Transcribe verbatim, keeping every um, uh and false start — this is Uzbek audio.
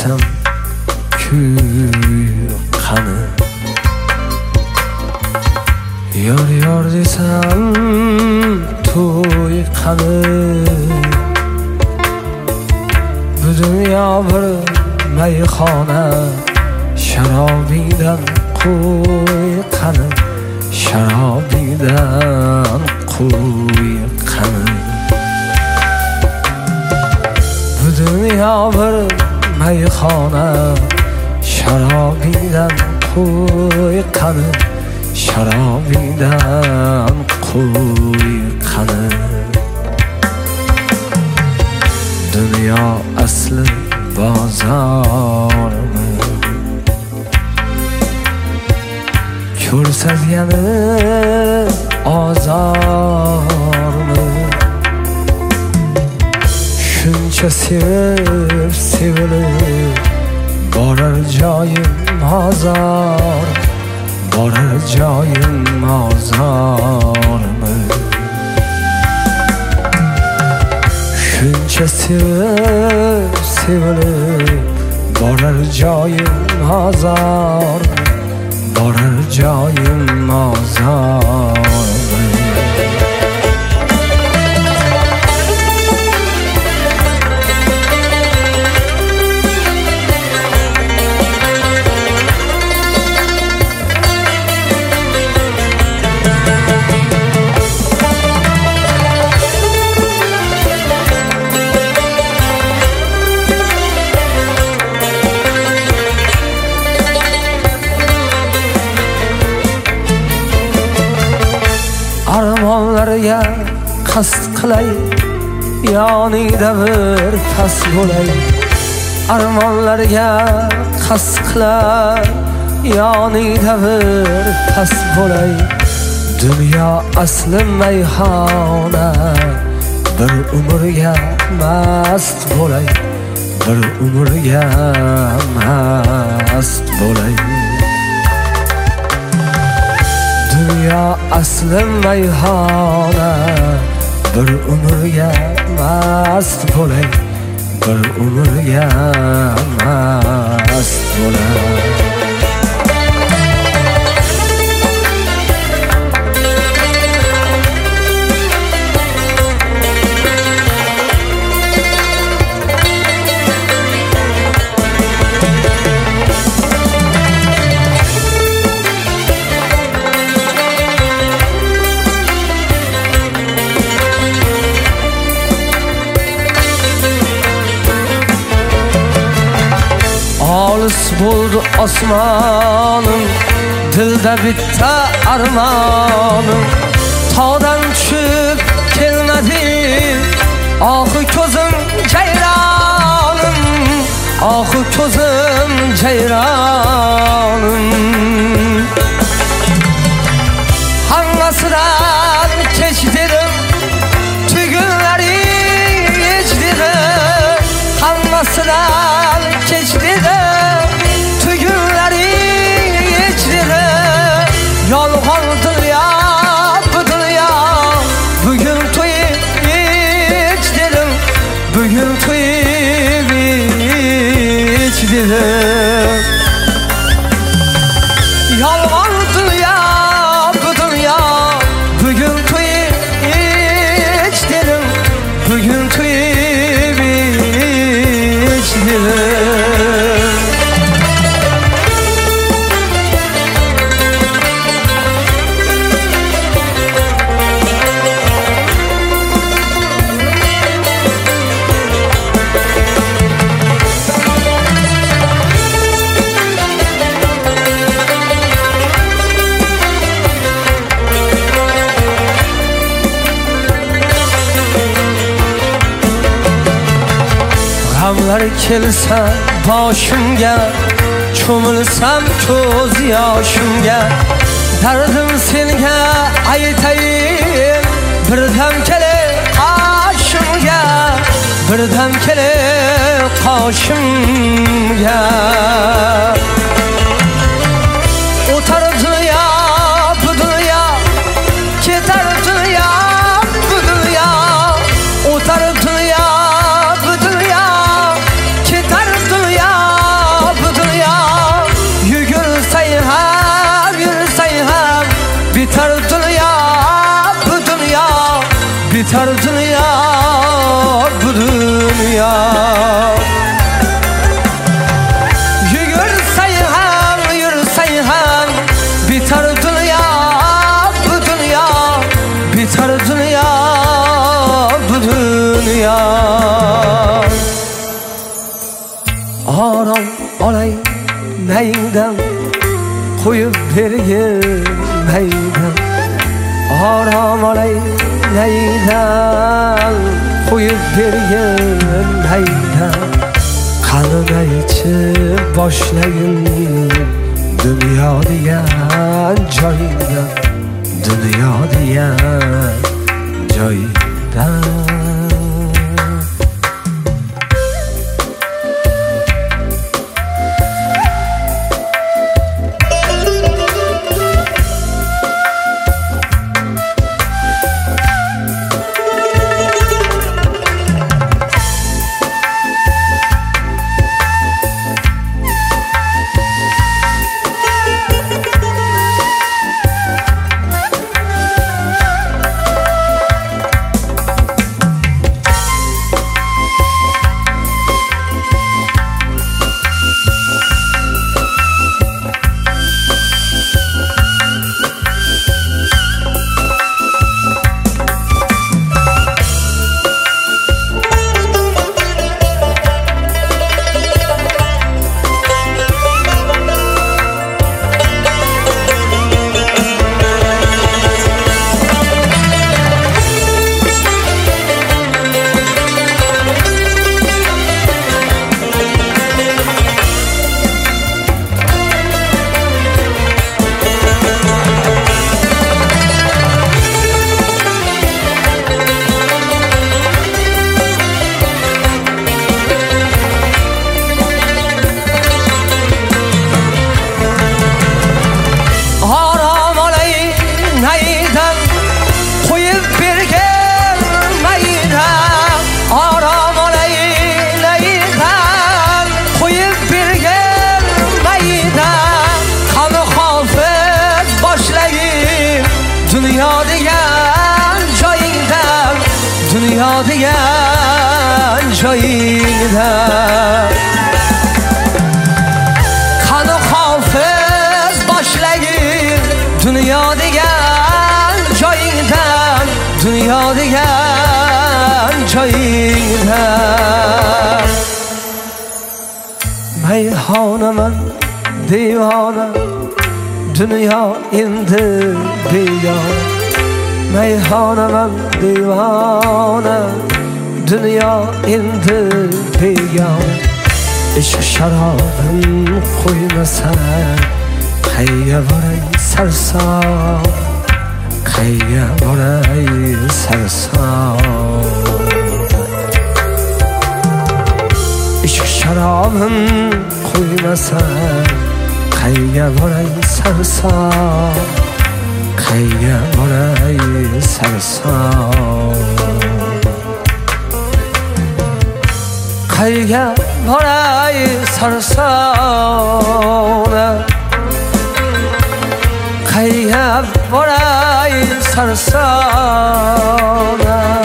desem kuy qani, yor yor desem to'y qani. Bu dunyo bir mayxona, sharobidan qo'y qani, sharobidan qo'y qani. Bu dunyo bir mayxona, sharobidan qo'y qani, sharobidan qo'y qani. Dunyo asli bozormi, ko'rsatgani ozormi? Shuncha sevib sevilib borar joyim ozor, borar joyim ozormi? Shuncha sevib sevilib borar joyim ozor, borar joyim ozormi? Armonlarga qasd qilay, yoningda bir pas bo'lay. Armonlarga qasd qilay, yoningda bir pas bo'lay. Dunyo asli mayxona, bir umrga mast bo'lay, bir umrga mast bo'lay. Dünya asli mayxona, bir umrga mast bo'lay, bir umrga mast bo'lay. Olis bo'ldi osmonim, dilda bitta armonim. Tog'dan tushib kelmading, oxi ko'zim jayronim, oxi ko'zim jayronim. Hammasidan kech dedim, tugunlaring hech dedim. Hammasidan kech dedim, tugunlaring hech dedim. Yolg'on dunyo bu dunyo, bugun to'yib hech dedim, bugun to'yib hech dedim. Yolg'on dunyo bu dunyo, bugun to'yib hech dedim, bugun to'yib hech dedim. G'amlar kelsa boshimga, cho'milsam ko'z yoshimga. Dardim senga aytayin, birdam kelib qoshimga, birdam kelib qoshimga. O'tar dunyo bu dunyo, ketar dunyo bu dunyo. O'tar dunyo bu dunyo, ketar dunyo biter dünya, bu dünya. Yürürsen hem, yürürsen hem biter dünya, bu dünya. Biter dünya, bu dünya. Aram olay neyden, koyup bergilmeyden. Aram olay neyden, koyup bergilmeyden. Kanına içip boshlayın dünya diyen joyda, dünya diyen joyda. Dünya diyen joyingdan, dünya diyen joyingdan. Kanı hafız başlayın dünya diyen joyingdan, dünya diyen joyingdan. Meyhaneman divane, dünya indi beyan. Meyhaneman divane, dünya indi beyan. İşq şarabın koymasa, qayga boray sarsam, qayga boray sarsam. İşq şarabın koymasa, qayga boray sarsam, qayga boray sarsam. Qayga boray sarsam, qayga boray sarsam.